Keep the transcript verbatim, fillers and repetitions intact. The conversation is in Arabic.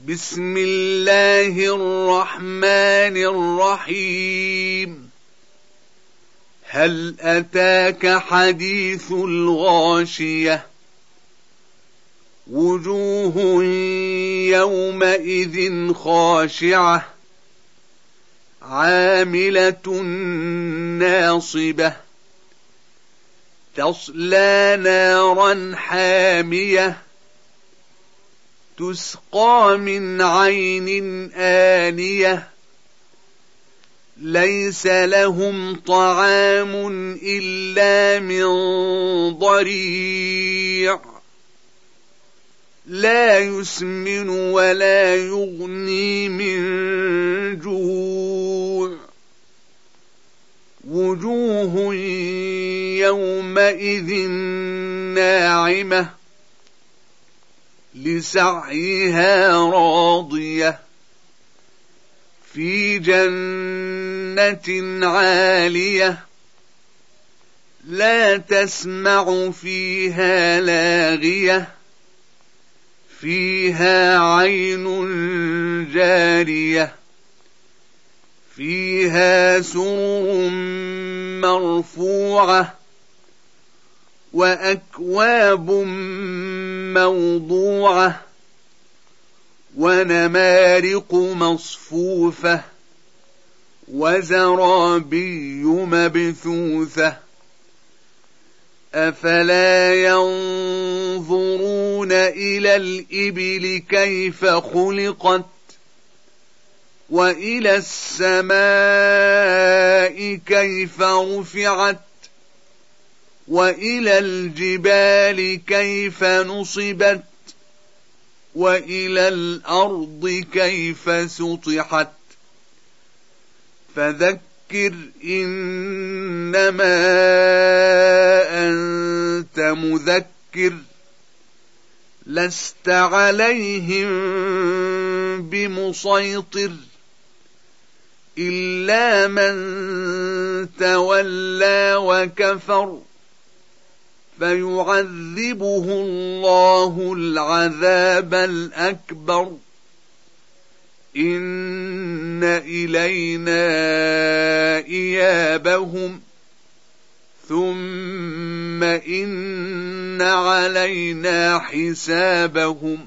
بسم الله الرحمن الرحيم. هل أتاك حديث الغاشية؟ وجوه يومئذ خاشعة عاملة ناصبة تصلى نارا حامية تسقى من عين آنية ليس لهم طعام إلا من ضريع لا يسمن ولا يغني من جوع وجوه يومئذ ناعمة لسعيها راضية في جنة عالية لا تسمع فيها لاغية فيها عين جارية فيها سرر مرفوعة وأكواب موضوعة ونمارق مصفوفة وزرابي مبثوثة أفلا ينظرون إلى الإبل كيف خلقت وإلى السماء كيف رفعت وإلى الجبال كيف نصبت وإلى الأرض كيف سطحت فذكر إنما أنت مذكر لست عليهم بمسيطر إلا من تولى وكفر فيعذبه الله العذاب الأكبر إن إلينا إيابهم ثم إن علينا حسابهم